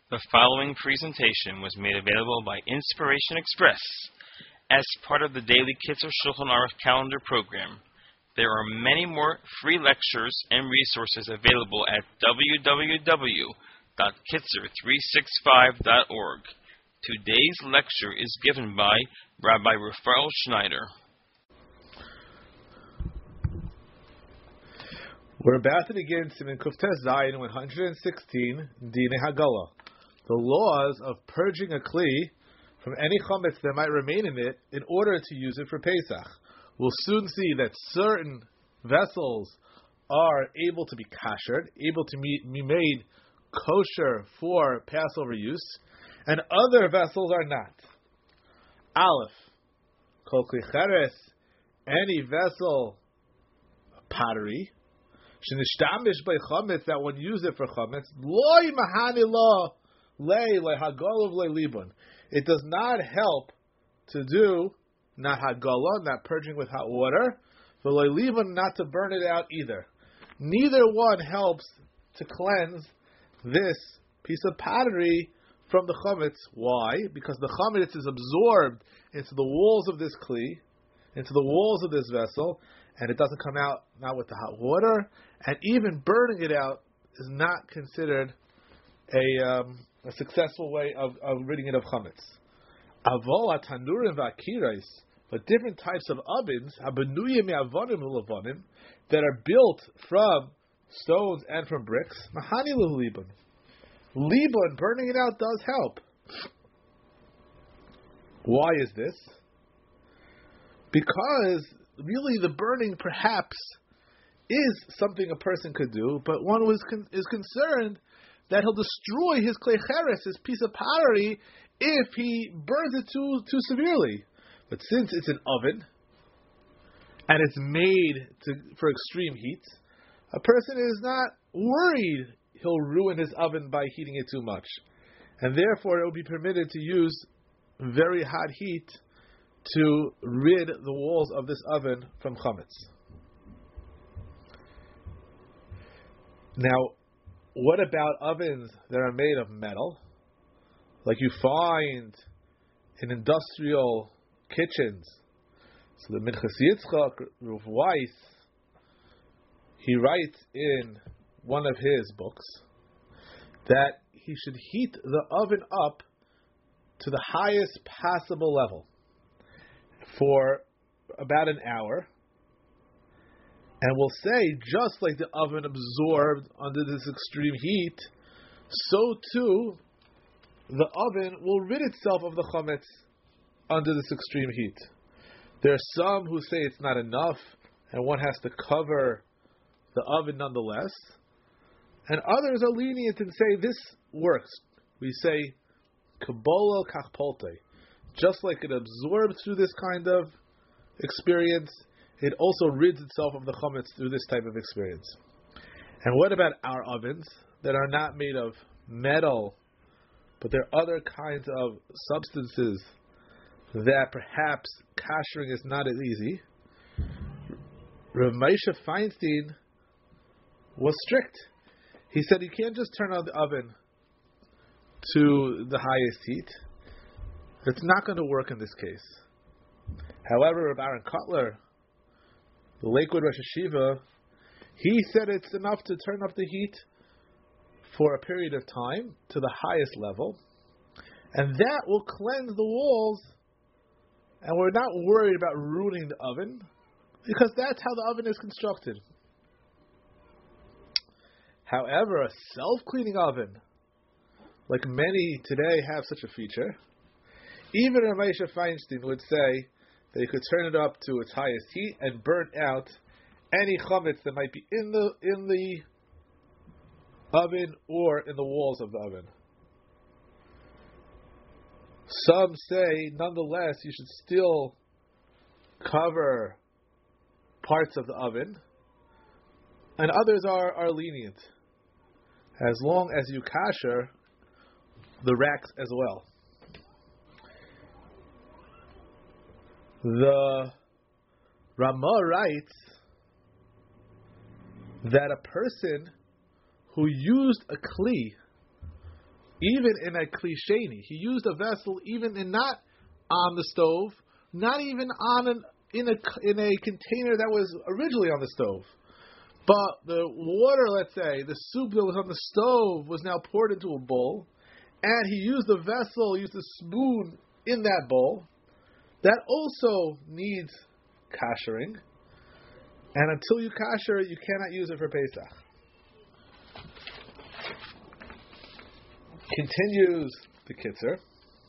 The following presentation was made available by Inspiration Express as part of the daily Kitzur Shulchan Aruch calendar program. There are many more free lectures and resources available at www.kitzur365.org. Today's lecture is given by Rabbi Raphael Schneider. We're about to begin Siman Kuftes Zayin 116 Dine Hagala, the laws of purging a kli from any chametz that might remain in it in order to use it for Pesach. We'll soon see that certain vessels are able to be kashered, able to be made kosher for Passover use, and other vessels are not. Aleph, kol kli cheres, any vessel, pottery, shenishtamesh by chametz, that one use it for chametz, loy mahani lo lei hagala v'lei libun. It does not help to do not hagala, not purging with hot water, v'lei libun, not to burn it out either. Neither one helps to cleanse this piece of pottery from the chametz. Why? Because the chametz is absorbed into the walls of this kli, into the walls of this vessel, and it doesn't come out not with the hot water, and even burning it out is not considered a successful way of ridding it of chametz. Avol atanurim v'akirais, but different types of ovens, habenuyim me'avonim u'lavonim, that are built from stones and from bricks, mahani libun. Libun, burning it out does help. Why is this? Because really the burning perhaps is something a person could do, but one is concerned that he'll destroy his klei cheres, his piece of pottery, if he burns it too severely. But since it's an oven and it's made for extreme heat, a person is not worried he'll ruin his oven by heating it too much, and therefore it will be permitted to use very hot heat to rid the walls of this oven from chametz. Now, what about ovens that are made of metal, like you find in industrial kitchens? So the Minchas Yitzchak, Rav Weiss, he writes in one of his books that he should heat the oven up to the highest possible level for about an hour, and we'll say, just like the oven absorbed under this extreme heat, so too the oven will rid itself of the chametz under this extreme heat. There are some who say it's not enough and one has to cover the oven nonetheless, and others are lenient and say this works. We say kabbalah kachpolte. Just like it absorbs through this kind of experience, it also rids itself of the chametz through this type of experience. And what about our ovens that are not made of metal, but there are other kinds of substances that perhaps kashering is not as easy? Rav Moshe Feinstein was strict. He said you can't just turn on the oven to the highest heat. It's not going to work in this case. However, Rabbi Aaron Kotler, the Lakewood Rosh Hashiva, he said it's enough to turn up the heat for a period of time to the highest level, and that will cleanse the walls, and we're not worried about ruining the oven, because that's how the oven is constructed. However, a self-cleaning oven, like many today have such a feature, even Rav Moshe Feinstein would say that you could turn it up to its highest heat and burn out any chametz that might be in the oven or in the walls of the oven. Some say, nonetheless, you should still cover parts of the oven, and others are lenient, as long as you kasher the racks as well. The Ramah writes that a person who used a kli even in a kli sheni. He used a vessel even in not on the stove, not even in a container that was originally on the stove. But the water, let's say, the soup that was on the stove was now poured into a bowl, and he used a vessel, used a spoon in that bowl. That also needs kashering. And until you kasher it, you cannot use it for Pesach. Continues the Kitzer.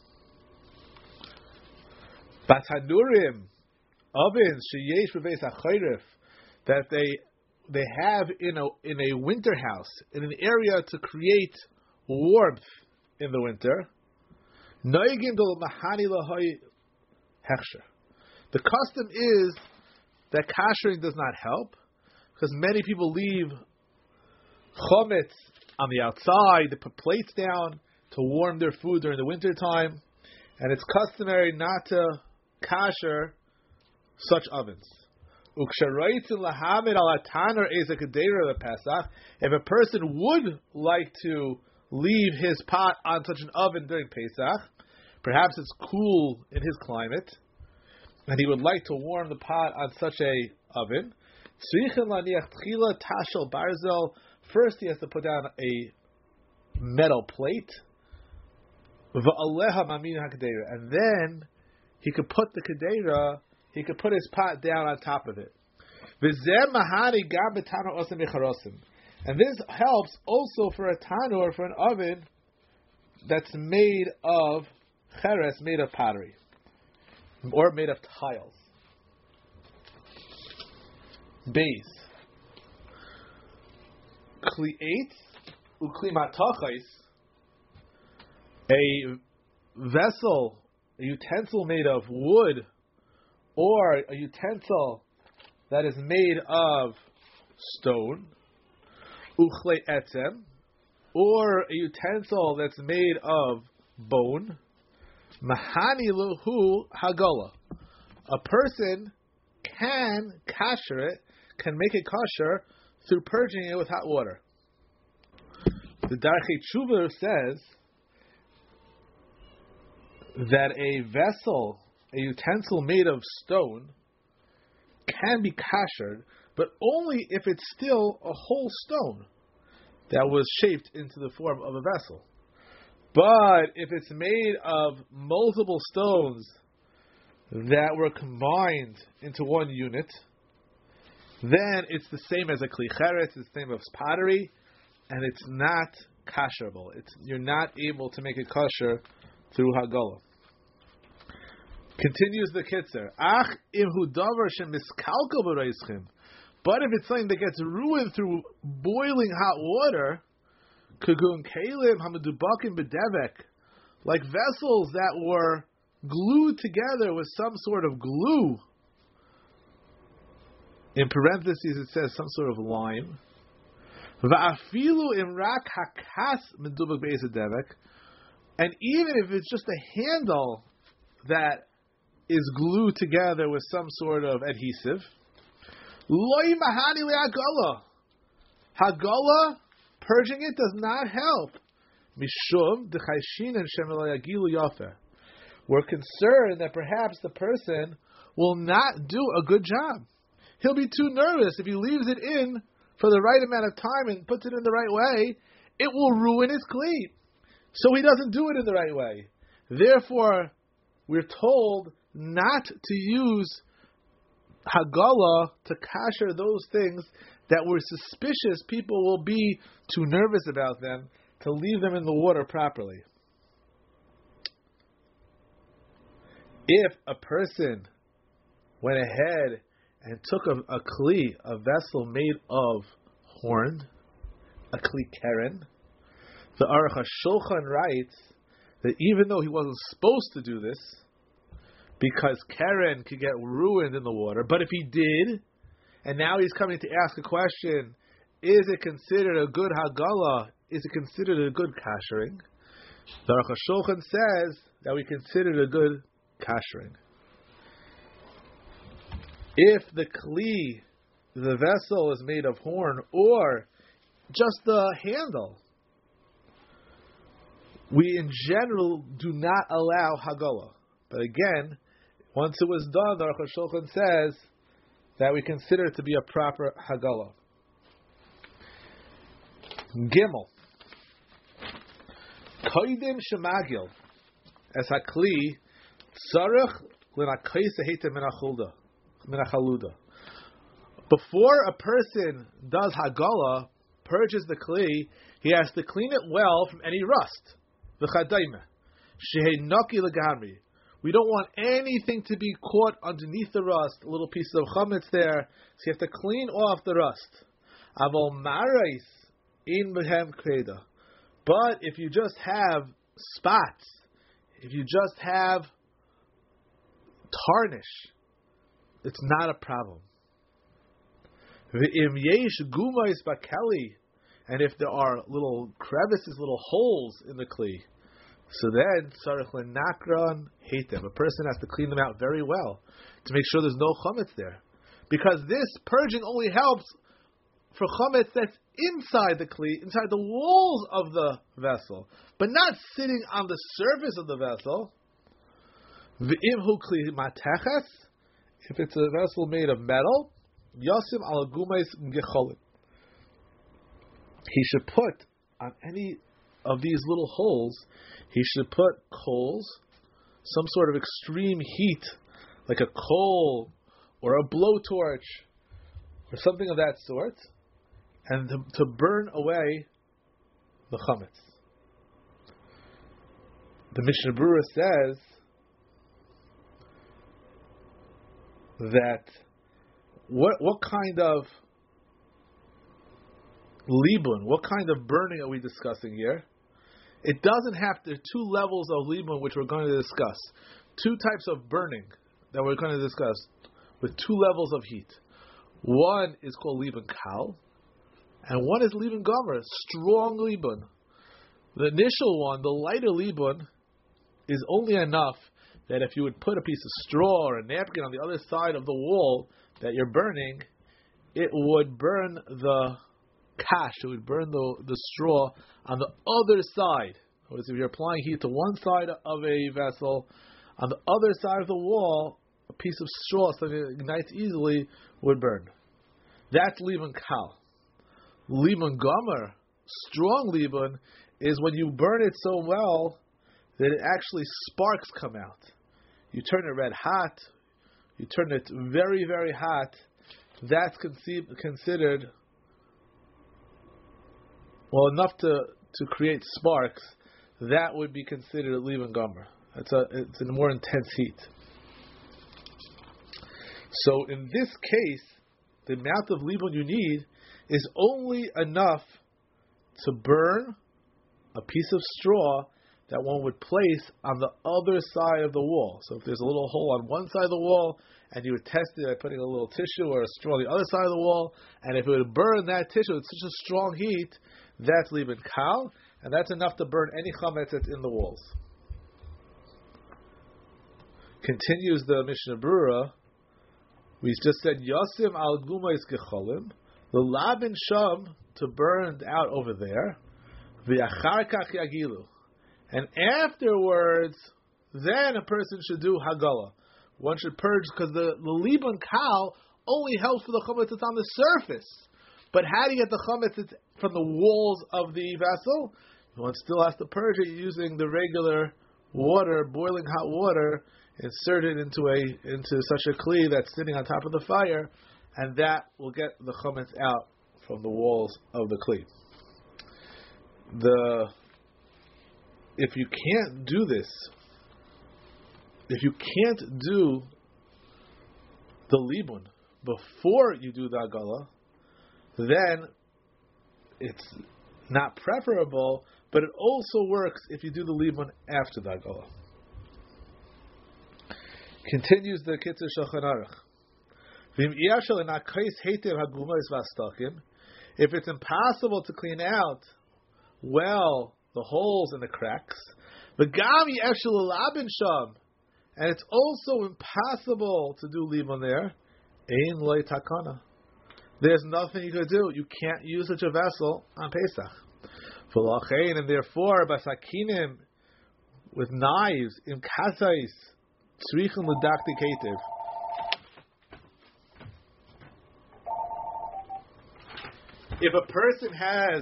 Batanurim, ovens, sheyesh b'beis ha'chayrif, that they have in a winter house, in an area to create warmth in the winter. Noigim dol mahani lahoy hechsher. The custom is that kashering does not help, because many people leave chometz on the outside, they put plates down to warm their food during the winter time, and it's customary not to kasher such ovens. If a person would like to leave his pot on such an oven during Pesach, perhaps it's cool in his climate, and he would like to warm the pot on such a oven, first he has to put down a metal plate, and then he could put the kedera, he could put his pot down on top of it. And this helps also for a tanur, for an oven that's made of cheres, made of pottery, or made of tiles. Base. Kli 8, ukli matachais, a vessel, a utensil made of wood, or a utensil that is made of stone, uchle etzem, or a utensil that's made of bone, mahani luhu hagola. A person can kasher it, can make it kosher through purging it with hot water. The Darchei Tshuva says that a vessel, a utensil made of stone, can be kashered, but only if it's still a whole stone that was shaped into the form of a vessel. But if it's made of multiple stones that were combined into one unit, then it's the same as a kli cheres, it's the same as pottery, and it's not kasherable. You're not able to make it kosher through hagolah. Continues the Kitzer. Ach imhu davar shemiskalkel b'reischim. But if it's something that gets ruined through boiling hot water, kugun kalim hamadubakim b'devek, like vessels that were glued together with some sort of glue. In parentheses, it says some sort of lime. Va'afilu imrak hakas medubak be'ezadevek, and even if it's just a handle that is glued together with some sort of adhesive, loy mahani le'hagola. Hagola, purging it does not help. Mishum dechayshin and shemelayagilu yafer. We're concerned that perhaps the person will not do a good job. He'll be too nervous. If he leaves it in for the right amount of time and puts it in the right way, it will ruin his kli. So he doesn't do it in the right way. Therefore, we're told not to use hagolah to kasher those things that we're suspicious people will be too nervous about them, to leave them in the water properly. If a person went ahead and took a kli, a vessel made of horn, a kli keren, the Aruch HaShulchan writes that even though he wasn't supposed to do this, because keren could get ruined in the water, but if he did, and now he's coming to ask a question, is it considered a good hagolah? Is it considered a good kashering? The Aruch HaShulchan says that we consider it a good kashering. If the kli, the vessel, is made of horn, or just the handle we in general do not allow Hagala. But again, once it was done, the Aruch HaShulchan says that we consider it to be a proper Hagala. Gimel. Koidim shemagil es hakli tzarech l'nakayis heita min hachaluda. Before a person does Hagala, purges the kli, he has to clean it well from any rust. V'chadayme shehei naki legamri. We don't want anything to be caught underneath the rust, a little piece of chametz there, so you have to clean off the rust. Avol marais in behem kreda. But if you just have spots, if you just have tarnish, it's not a problem. V'im yesh gumais bakeli, and if there are little crevices, little holes in the kli, so then tzarich lenakron heitem. A person has to clean them out very well to make sure there's no chametz there, because this purging only helps for chametz that's inside the kli, inside the walls of the vessel, but not sitting on the surface of the vessel. V'im hu kli mateches, if it's a vessel made of metal, yasim al gumais gecholim. He should put on any of these little holes, he should put coals, some sort of extreme heat, like a coal or a blowtorch or something of that sort, and to burn away the chametz. The Mishnah Berurah says that what kind of libun, what kind of burning are we discussing here? It doesn't have to. There are two levels of libun which we're going to discuss. Two types of burning that we're going to discuss with two levels of heat. One is called libun kal, and one is libun gomer, strong libun. The initial one, the lighter libun, is only enough that if you would put a piece of straw or a napkin on the other side of the wall that you're burning, it would burn the kash, it would burn the straw on the other side. Whereas if you're applying heat to one side of a vessel, on the other side of the wall, a piece of straw, something that ignites easily, would burn. That's libun kal. Libun gomer, strong libun, is when you burn it so well that it actually sparks come out. You turn it red hot, you turn it very, very hot, that's considered enough to create sparks. That would be considered a libun gomer. It's a more intense heat. So in this case, the amount of libun you need is only enough to burn a piece of straw that one would place on the other side of the wall. So if there's a little hole on one side of the wall, and you would test it by putting a little tissue or a straw on the other side of the wall, and if it would burn that tissue with such a strong heat, that's libun kal, and that's enough to burn any chametz that's in the walls. Continues the Mishnah Berurah. We just said Yasim al gumais gecholim, the labin sham, to burn out over there, v'achar kach yagilu, and afterwards, then a person should do hagala. One should purge, because the libun kal only helps for the chametz that's on the surface. But how do you get the chametz that's from the walls of the vessel? One still has to purge it using the regular water, boiling hot water, inserted into such a kli that's sitting on top of the fire, and that will get the chametz out from the walls of the kli. If you can't do this, if you can't do the libun before you do the hagala, then it's not preferable, but it also works if you do the libun after the hagala. Continues the Kitzur Shulchan Aruch. If it's impossible to clean out well the holes and the cracks, and it's also impossible to do libun there, ein loy takana. There's nothing you could do. You can't use such a vessel on Pesach. V'lachein, and therefore, basakinim, with knives, in kasais, tzrichen l'daktik hetiv. If a person has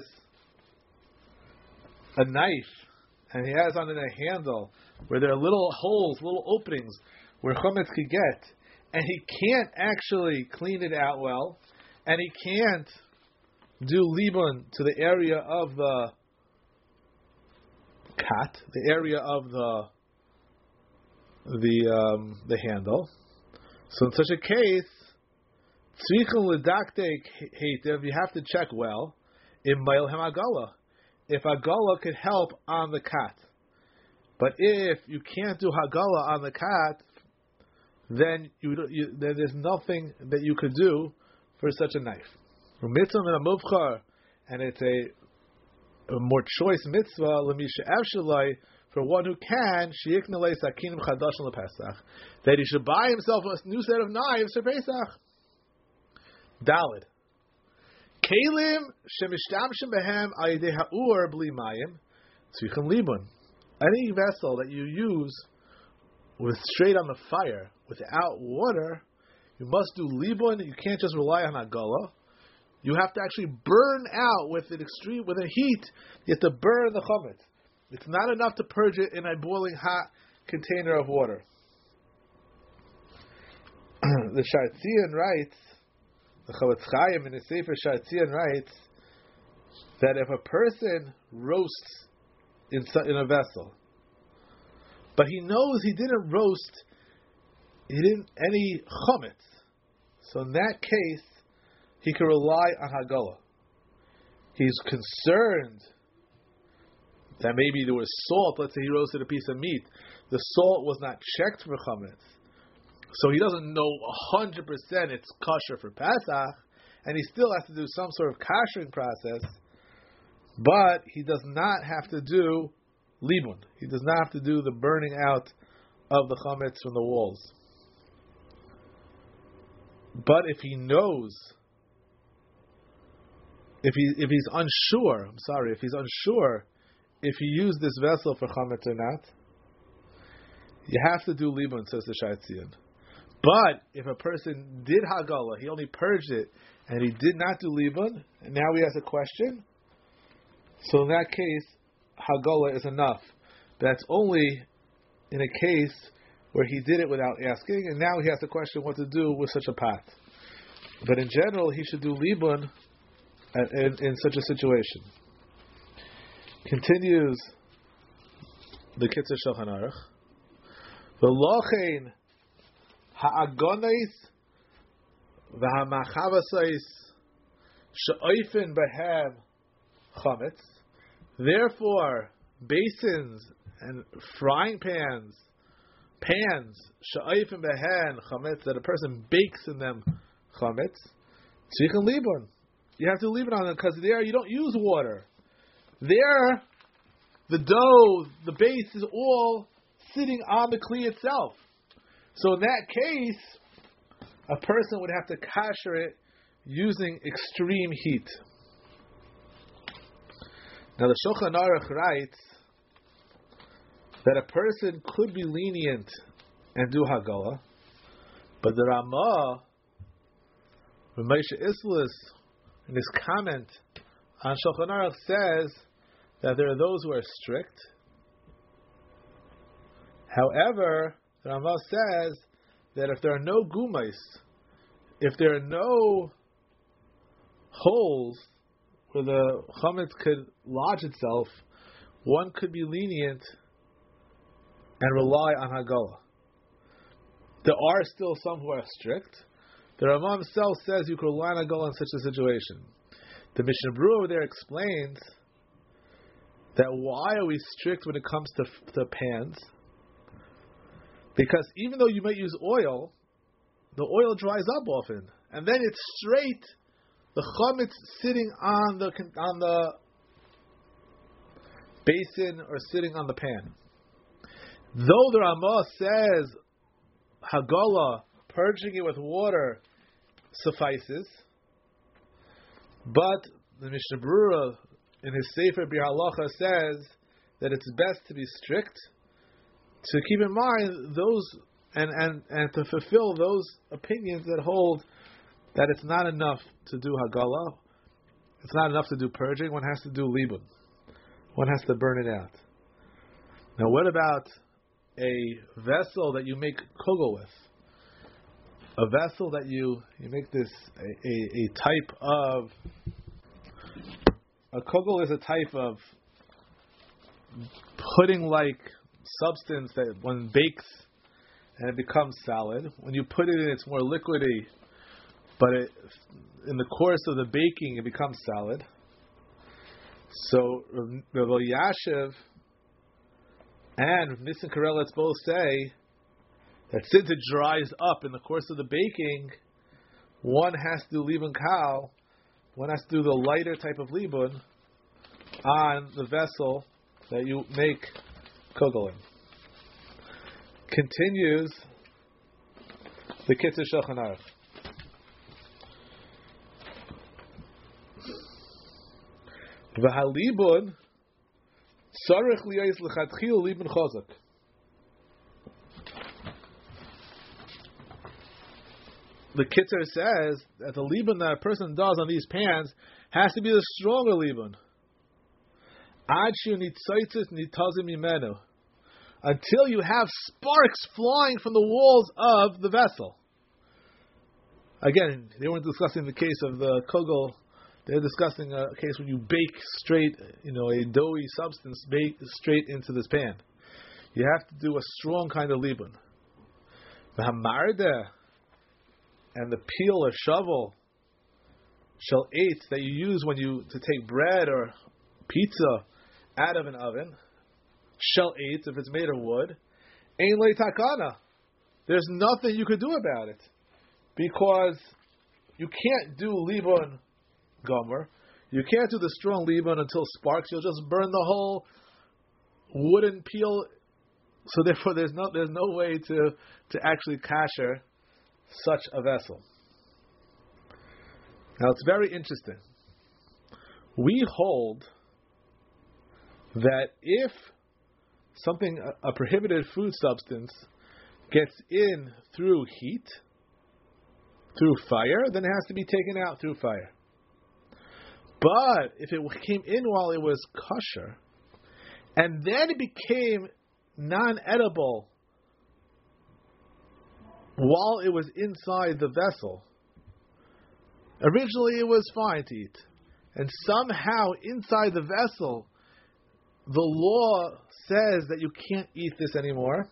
a knife and he has on it a handle where there are little holes, little openings where chametz could get, and he can't actually clean it out well, and he can't do libun to the area of the kat, the area of the handle. So in such a case, tzrichen l'daktek heitev, you have to check well in Mail Hem Agala, if Hagala could help on the kat. But if you can't do Hagala on the kat, then then there's nothing that you could do for such a knife. And it's a more choice mitzvah for one who can that he should buy himself a new set of knives for Pesach. Dalid. Kalim shemishtamshim behem ayidei ha'ur bli mayim tzrichen libun. Any vessel that you use with straight on the fire without water, you must do libun. You can't just rely on Hagala. You have to actually burn out with a heat. You have to burn the chametz. It's not enough to purge it in a boiling hot container of water. The Shartzian writes, the Chavetz Chaim in the Sefer Shartzian writes that if a person roasts in a vessel, but he knows he didn't roast, any chametz, so in that case, he can rely on Hagala. He's concerned that maybe there was salt. Let's say he roasted a piece of meat. The salt was not checked for chametz. So he doesn't know 100% it's kosher for Pesach, and he still has to do some sort of koshering process, but he does not have to do libun. He does not have to do the burning out of the chametz from the walls. But if he knows, if he's unsure if he used this vessel for chametz or not, you have to do libun, says the Shartzian. But if a person did Hagala, he only purged it, and he did not do libun, and now he has a question, so in that case, Hagala is enough. That's only in a case where he did it without asking, and now he has a question what to do with such a pot. But in general, he should do libun in such a situation. Continues the Kitzur Shulchan Aruch. V'lochein ha'agonais v'hamachavasais she'oifen behem chametz. Therefore, basins and frying pans she'oifen behem chametz, that a person bakes in them chametz, tzrichen libun. You have to leave it on them because there you don't use water. There, the dough, the base is all sitting on the kli itself. So in that case, a person would have to kasher it using extreme heat. Now the Shulchan Aruch writes that a person could be lenient and do Hagala, but the Ramah, Moshe Islis, in his comment on Shulchan Aruch, says that there are those who are strict. However, the Ramah says that if there are no gumais, if there are no holes where the chametz could lodge itself, one could be lenient and rely on Hagala. There are still some who are strict. The Ramah himself says you can rely on Hagala in such a situation. The Mishnah Berurah over there explains that why are we strict when it comes to pans? Because even though you might use oil, the oil dries up often, and then it's straight, the chametz sitting on the basin or sitting on the pan. Though the Ramah says Hagala, purging it with water, suffices, but the Mishnah Berurah in his Sefer Bir Halacha says that it's best to be strict, to keep in mind those and to fulfill those opinions that hold that it's not enough to do Hagala, it's not enough to do purging, one has to do Libun. One has to burn it out. Now what about a vessel that you make kugel with? A vessel that you make this, a type of, a kugel is a type of pudding-like substance that one bakes and it becomes solid. When you put it in, it's more liquidy, but in the course of the baking, it becomes solid. So Rav Elyashiv and Nissen Karelitz both say that since it dries up in the course of the baking, one has to do libun kal, one has to do the lighter type of libun on the vessel that you make kugel in. Continues the Kitzur Shulchan Aruch. V'halibun tzarich liyos lechatchil libun chazak. The Kitzur says that the libun that a person does on these pans has to be the stronger libun. Ad shu nitzaitzis nitazim imenu. Until you have sparks flying from the walls of the vessel. Again, they weren't discussing the case of the kugel. They're discussing a case when you bake straight, a doughy substance, bake straight into this pan. You have to do a strong kind of libun. The hamarda and the peel or shovel shall eight that you use to take bread or pizza out of an oven. Shell 8 if it's made of wood. Ein lei takana. There's nothing you could do about it. Because you can't do libun gomer. You can't do the strong libun until sparks. You'll just burn the whole wooden peel. So therefore there's no way to actually kasher such a vessel. Now it's very interesting. We hold that if something, a prohibited food substance, gets in through heat, through fire, then it has to be taken out through fire. But if it came in while it was kosher, and then it became non-edible while it was inside the vessel, originally it was fine to eat, and somehow inside the vessel, the law says that you can't eat this anymore.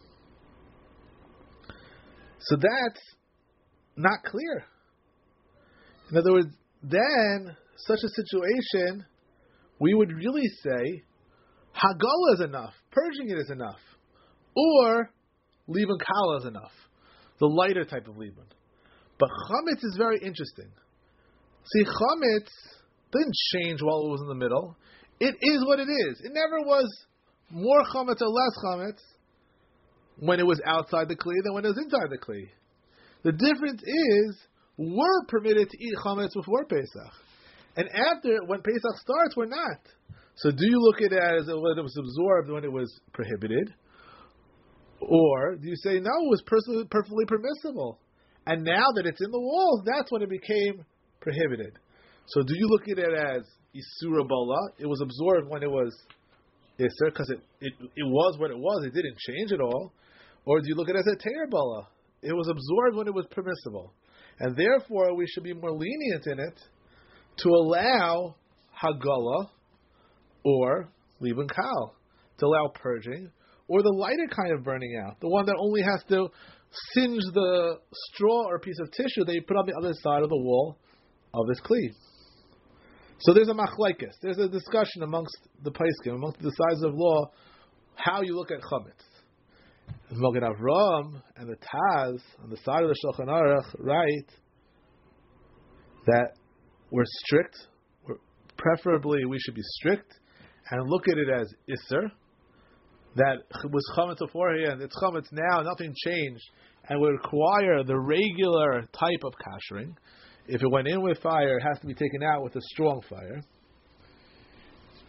So that's not clear. In other words, then such a situation, we would really say, Hagala is enough, purging it is enough, or libun kala is enough, the lighter type of libun. But chametz is very interesting. See, chametz didn't change while it was in the middle. It is what it is. It never was more chametz or less chametz when it was outside the kli than when it was inside the kli. The difference is we're permitted to eat chametz before Pesach, and after, when Pesach starts, we're not. So do you look at it as when it was absorbed when it was prohibited, or do you say no, it was perfectly permissible, and now that it's in the walls, that's when it became prohibited? So do you look at it as Isura Bala? It was absorbed when it was Isser, because it was what it was, it didn't change at all. Or do you look at it as a Teir Bala? It was absorbed when it was permissible. And therefore we should be more lenient in it to allow Hagala or Libun Kal, to allow purging, or the lighter kind of burning out, the one that only has to singe the straw or piece of tissue that you put on the other side of the wall of this kli. So there's a machlekes. There's a discussion amongst the paiskim, amongst the sides of law, how you look at chametz. The Magen Avraham and the Taz on the side of the Shulchan Aruch write that we're strict. Preferably, we should be strict and look at it as iser. That was chametz beforehand. It's chametz now. Nothing changed, and we require the regular type of kashering. If it went in with fire, it has to be taken out with a strong fire.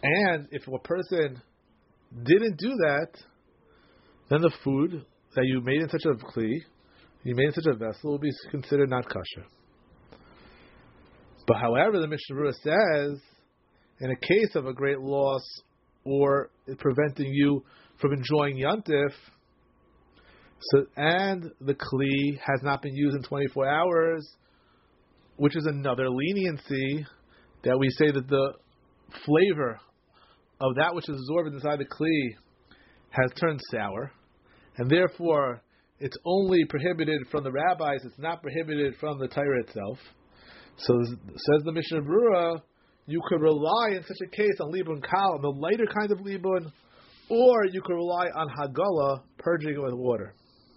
And if a person didn't do that, then the food that you made in such a kli, you made in such a vessel, will be considered not kosher. But however, the Mishnah Berurah says, in a case of a great loss or it preventing you from enjoying Yantif, and the kli has not been used in 24 hours, which is another leniency, that we say that the flavor of that which is absorbed inside the kli has turned sour, and therefore it's only prohibited from the rabbis, it's not prohibited from the Torah itself. So says the Mishnah Berurah, you could rely in such a case on libun kal, on the lighter kind of libun, or you could rely on hagala, purging it with water.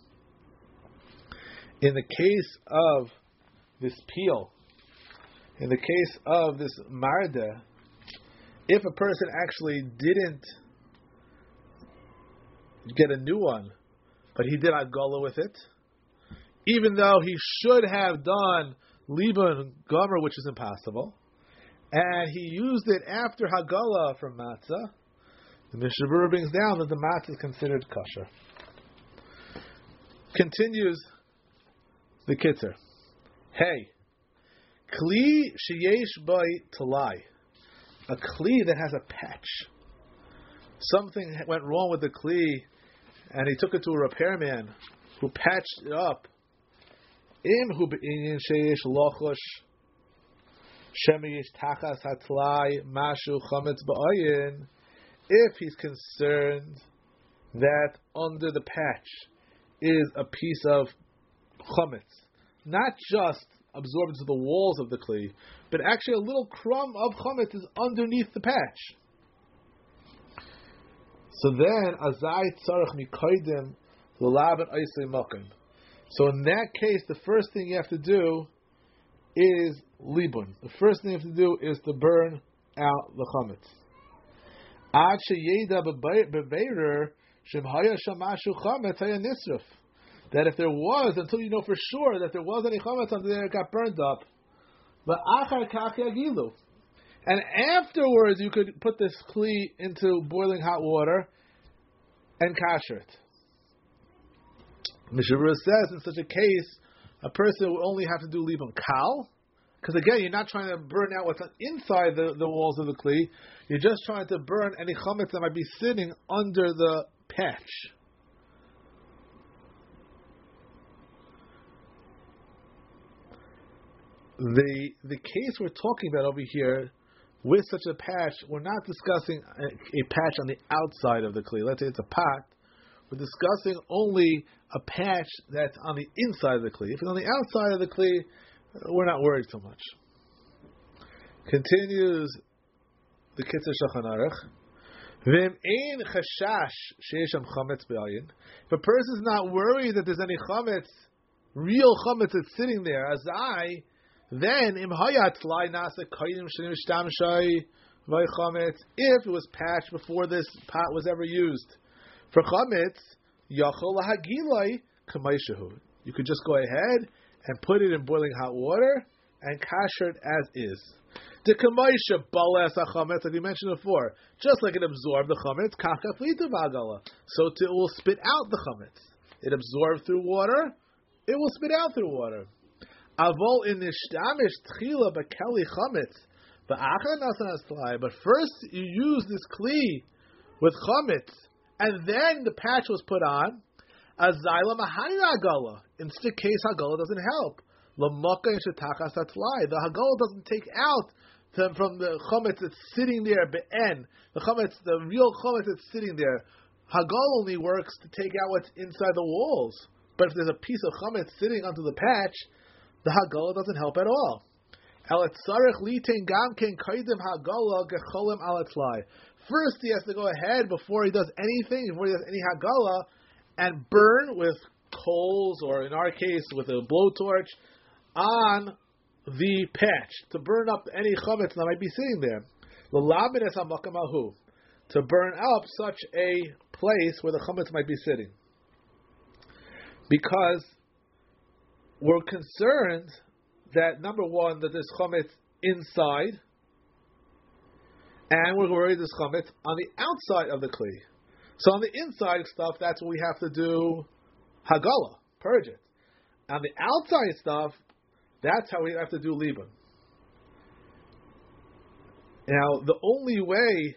In the case of this peel, in the case of this marda, if a person actually didn't get a new one, but he did hagala with it, even though he should have done libun gomer, which is impossible, and he used it after hagala from matzah, the Mishnah Berurah brings down that the matzah is considered kosher. Continues the Kitzer. Hey, kli sheyesh by talai, a kli that has a patch. Something went wrong with the kli, and he took it to a repairman who patched it up. Im hu be'inyan sheyesh lochosh shemiyesh tachas hatlai mashu chametz ba'ayin. If he's concerned that under the patch is a piece of chametz, not just absorbed into the walls of the kli, but actually a little crumb of chametz is underneath the patch. So then, azai tzarech mikoidim l'lav and oisei mokim. So in that case, the first thing you have to do is libun. The first thing you have to do is to burn out the chametz. Ad sheyeda bebeirer shem haya shamashu chametz haya nisraf. That if there was, until you know for sure that there was any chametz under there, it got burned up. But achar kach yagilu. And afterwards, you could put this kli into boiling hot water and kasher it. Mishnah Berurah says, in such a case, a person would only have to do libun kal, because again, you're not trying to burn out what's inside the walls of the kli. You're just trying to burn any chametz that might be sitting under the patch. The case we're talking about over here, with such a patch, we're not discussing a patch on the outside of the kli. Let's say it's a pot. We're discussing only a patch that's on the inside of the kli. If it's on the outside of the kli, we're not worried so much. Continues the Kitzer Shulchan Aruch. V'im ein chashash she'esham chametz be'ayin. If a person is not worried that there's any chametz, real chametz that's sitting there, then im hayat lai nasa kaidim shenim shtam shay vay chametz. If it was patched before this pot was ever used for chametz, yachol lahagilai kamayshahu. You could just go ahead and put it in boiling hot water and kasher it as is. The kamaysha balas chametz, like we mentioned before, just like it absorbed the chametz, kakaflitu v'agala, so it will spit out the chametz. It absorbed through water, it will spit out through water. Avol in nishtamish tchila b'keli chametz, v'achar nasan aslai. But first you use this kli with chametz, and then the patch was put on. Azayla mahani hagala. In such a case, hagala doesn't help. Lamaka shetachas atlai. The hagala doesn't take out from the chametz that's sitting there. Be'en, the chametz, the real chametz that's sitting there. Hagala only works to take out what's inside the walls. But if there's a piece of chametz sitting onto the patch, the hagala doesn't help at all. First, he has to go ahead before he does anything, before he does any hagala, and burn with coals, or in our case, with a blowtorch, on the patch to burn up any chametz that might be sitting there. To burn up such a place where the chametz might be sitting, because we're concerned that, number one, that there's chametz inside, and we're worried there's chametz on the outside of the kli. So on the inside stuff, that's what we have to do hagala, purge it. On the outside stuff, that's how we have to do libun. Now, the only way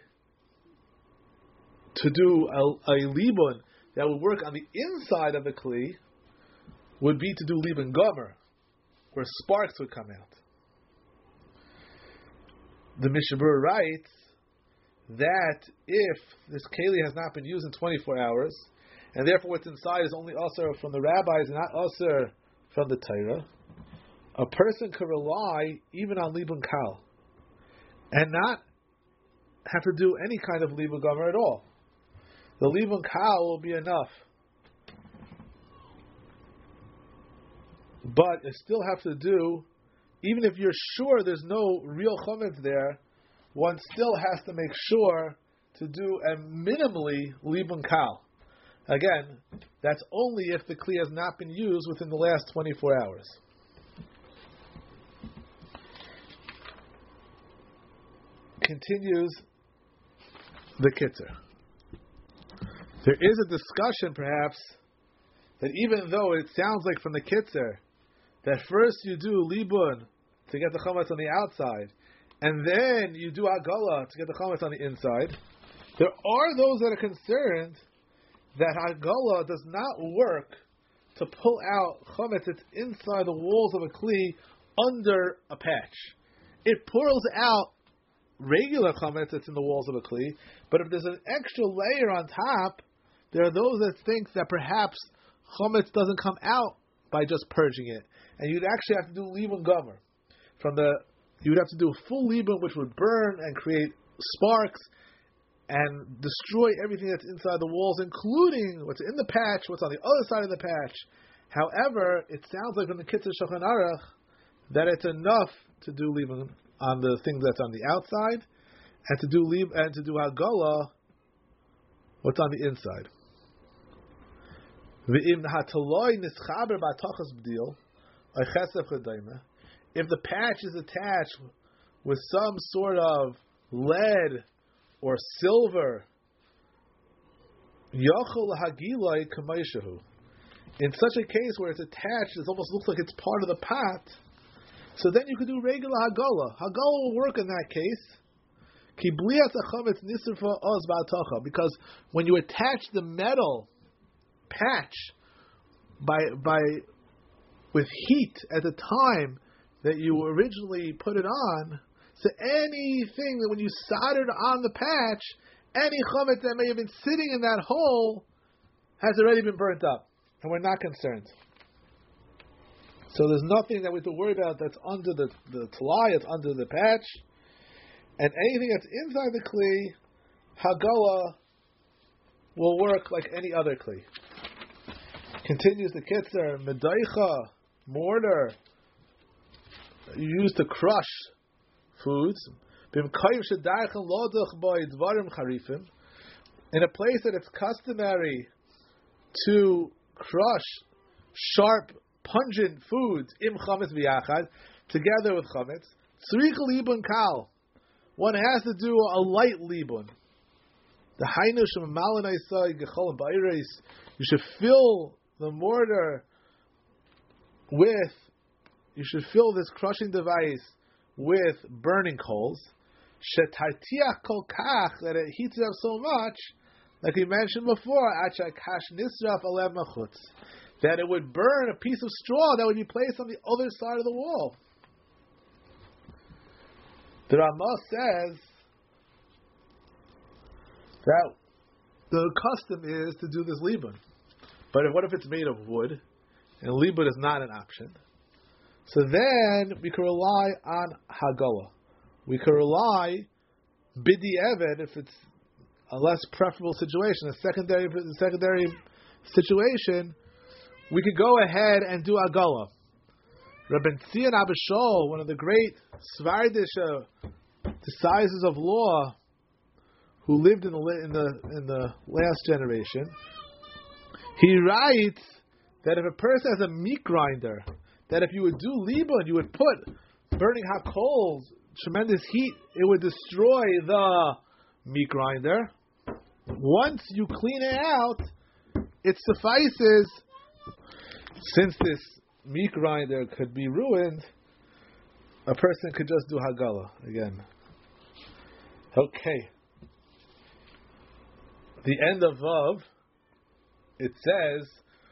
to do a libun that would work on the inside of the kli would be to do libun gomer, where sparks would come out. The Mishnah Berurah writes that if this keli has not been used in 24 hours, and therefore what's inside is only usher from the rabbis and not usher from the Torah, a person could rely even on libun kal and not have to do any kind of libun gomer at all. The libun kal will be enough. But you still have to do, even if you're sure there's no real chametz there, one still has to make sure to do a minimally libun kal. Again, that's only if the kli has not been used within the last 24 hours. Continues the Kitzur. There is a discussion, perhaps, that even though it sounds like from the Kitzur that first you do libun to get the chametz on the outside, and then you do hagala to get the chametz on the inside, there are those that are concerned that hagala does not work to pull out chametz that's inside the walls of a kli under a patch. It pulls out regular chametz that's in the walls of a kli, but if there's an extra layer on top, there are those that think that perhaps chametz doesn't come out by just purging it, and you'd actually have to do libun gomer. You would have to do a full libun, which would burn and create sparks and destroy everything that's inside the walls, including what's in the patch, what's on the other side of the patch. However, it sounds like from the Kitzur Shulchan Aruch that it's enough to do libun on the thing that's on the outside, and to do hagala what's on the inside. If the patch is attached with some sort of lead or silver, in such a case where it's attached, it almost looks like it's part of the pot, so then you could do regular hagala. Hagala will work in that case. Because when you attach the metal patch with heat at the time that you originally put it on, so anything that when you soldered on the patch, any chametz that may have been sitting in that hole has already been burnt up, and we're not concerned. So there's nothing that we have to worry about that's under the talai, it's under the patch, and anything that's inside the kli, hagala will work like any other kli. Continues the Kitzur, medaicha, mortar, used to crush foods, in a place that it's customary to crush sharp, pungent foods, im chametz v'yachad, together with chametz, tzrich libun kal. One has to do a light libun. The hainu shemamalanai gechol ba'ires. You should fill the mortar with. You should fill this crushing device with burning coals. Shetartiach kol kach, that it heats it up so much, like we mentioned before, achakash nisraf alev machutz, that it would burn a piece of straw that would be placed on the other side of the wall. The Ramah says that the custom is to do this libun, but what if it's made of wood, and libun is not an option? So then we can rely on hagala. We can rely bidi eved if it's a less preferable situation, a secondary situation. We could go ahead and do hagala. Rabbi Tzion Abishol, one of the great Svardish decisors of law, who lived in the last generation, he writes that if a person has a meat grinder, that if you would do libun, you would put burning hot coals tremendous heat, it would destroy the meat grinder. Once you clean it out, it suffices. Since this meat grinder could be ruined, a person could just do Hagala again. Okay. The end of Vav, it says,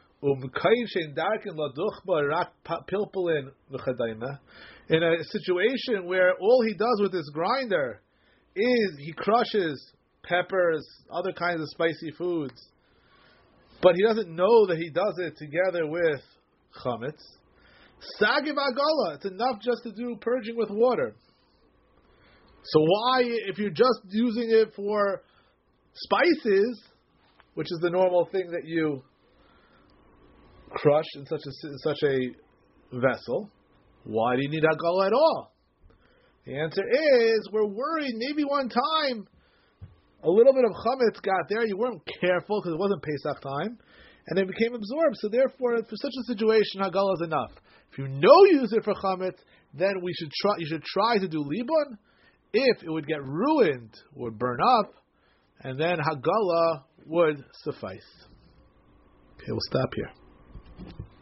in a situation where all he does with this grinder is he crushes peppers, other kinds of spicy foods, but he doesn't know that he does it together with chametz. Sagiv Agala, it's enough just to do purging with water. So why, if you're just using it for spices, which is the normal thing that you crush in such a vessel, why do you need Agala at all? The answer is, we're worried maybe one time a little bit of chametz got there, you weren't careful because it wasn't Pesach time, and it became absorbed. So therefore, for such a situation, Hagala is enough. If you use it for chametz, then you should try to do libun. If it would get ruined, would burn up, and then Hagala would suffice. Okay, we'll stop here.